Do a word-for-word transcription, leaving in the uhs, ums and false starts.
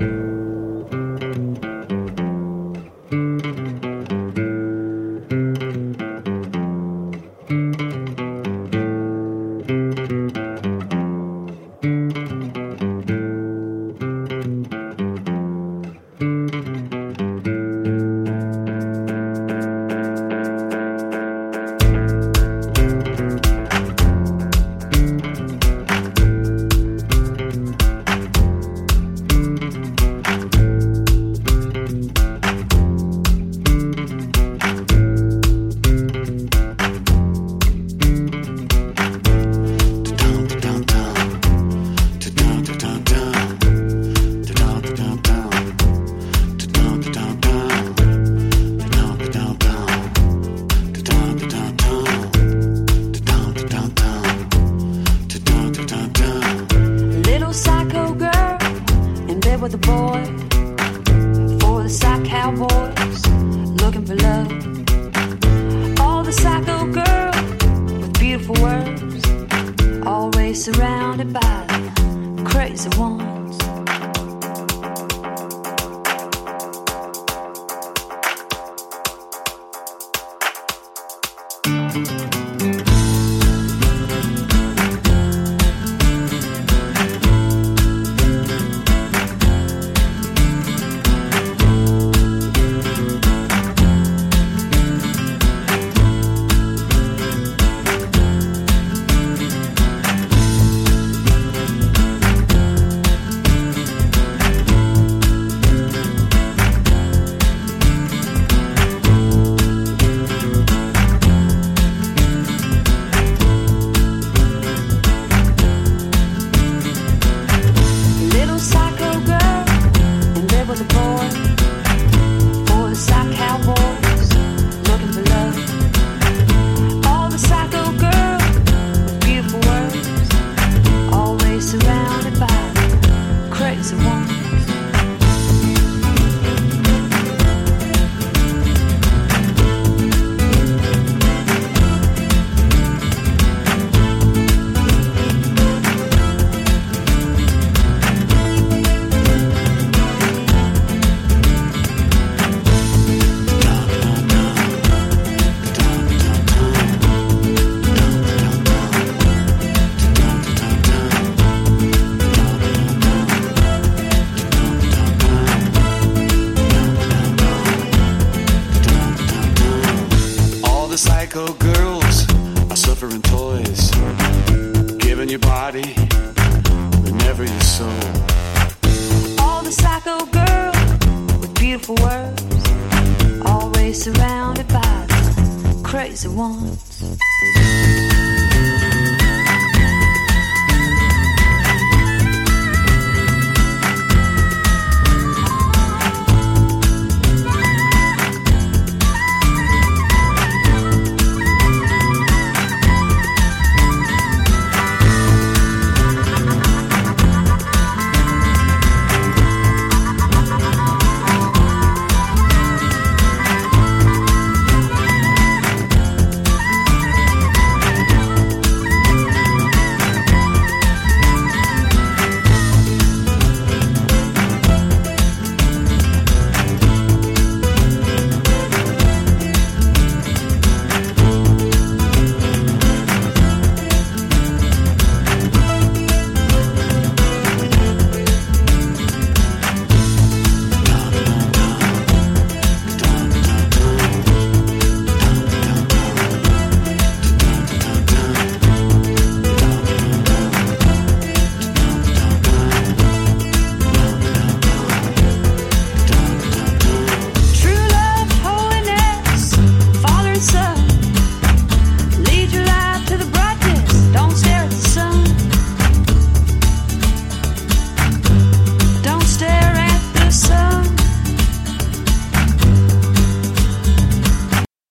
with a boy for the psych cowboys looking for love. All the psycho girls with beautiful words, always surrounded by the crazy ones. Psycho girls are suffering toys, giving your body but never your soul. All the psycho girls with beautiful words, always surrounded by the crazy ones.